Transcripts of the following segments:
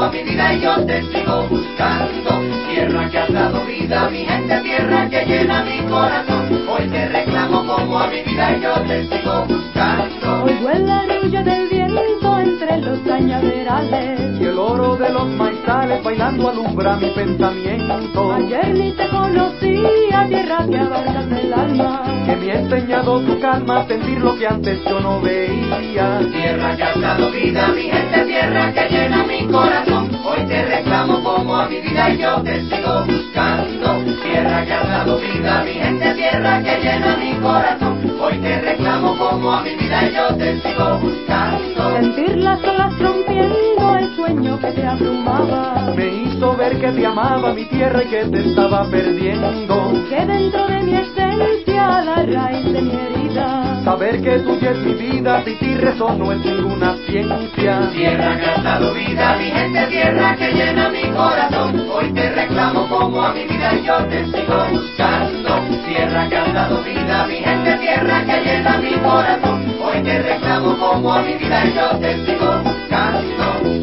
a mi vida y yo te sigo buscando. Tierra que has dado vida, mi gente, tierra que llena mi corazón. Hoy te reclamo como a mi vida y yo te sigo buscando. Hoy vuela la arrulla del viento entre los cañaverales y el oro de los maizales bailando alumbra mi pensamiento. Ayer ni te conocía, tierra que abarcas el alma, que me ha enseñado tu calma a sentir lo que antes yo no veía. Tierra que has dado vida, mi gente, tierra que llena mi corazón. Hoy te reclamo como a mi vida y yo te sigo buscando. Tierra que has dado vida, mi gente, tierra que llena mi corazón. Hoy te reclamo como a mi vida y yo te sigo buscando. Sentir las olas rompiendo el sueño que te abrumaba me hizo ver que te amaba mi tierra y que te estaba perdiendo. Que dentro de mi esencia la raíz de mi herida, saber que tuya es mi vida, vivir eso no es ninguna ciencia. Tierra que has dado vida, mi gente, tierra que llena mi corazón. Hoy te reclamo como a mi vida y yo te sigo buscando. Tierra que has dado vida, mi gente, tierra que llena mi corazón. Hoy te reclamo como a mi vida y yo te sigo buscando.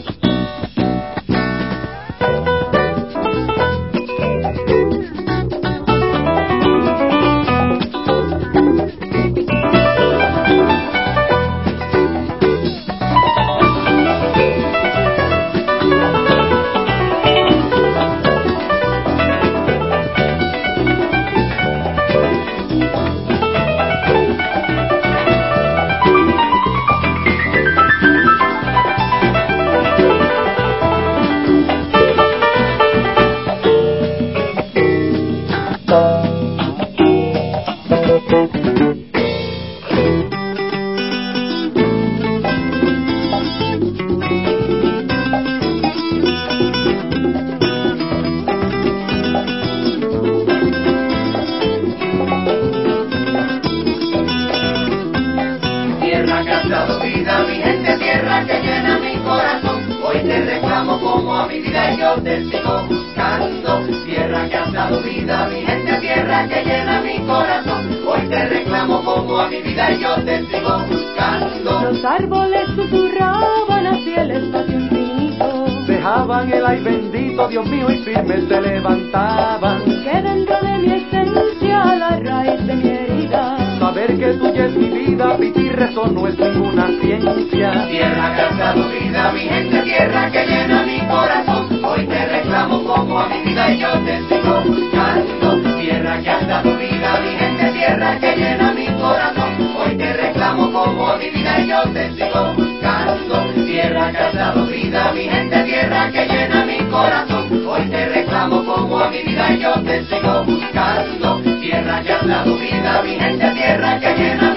Tierra que has dado vida, mi gente, tierra que llena mi corazón. Hoy te reclamo como a mi vida y yo te sigo buscando. Tierra que has dado vida, mi gente, tierra que llena mi corazón. Hoy te reclamo como a mi vida y yo te sigo buscando. Los árboles susurraban hacia el espacio infinito, dejaban el ay bendito, Dios mío, y firmes se levantaban. Que dentro de mi esencia la raíz de mi herida, saber que tuya es mi vida, vivir eso no es ninguna ciencia. Tierra que has dado vida, mi gente, tierra que llena mi corazón. Hoy te reclamo como a mi vida y yo te sigo buscando. Tierra que has dado vida, mi gente, tierra que llena mi corazón. Hoy te reclamo como a mi vida y yo te sigo buscando. Tierra que has dado vida, mi gente, tierra que llena mi corazón. Hoy te reclamo como a mi vida y yo te sigo buscando. Tierra que has dado vida, mi gente, tierra que llena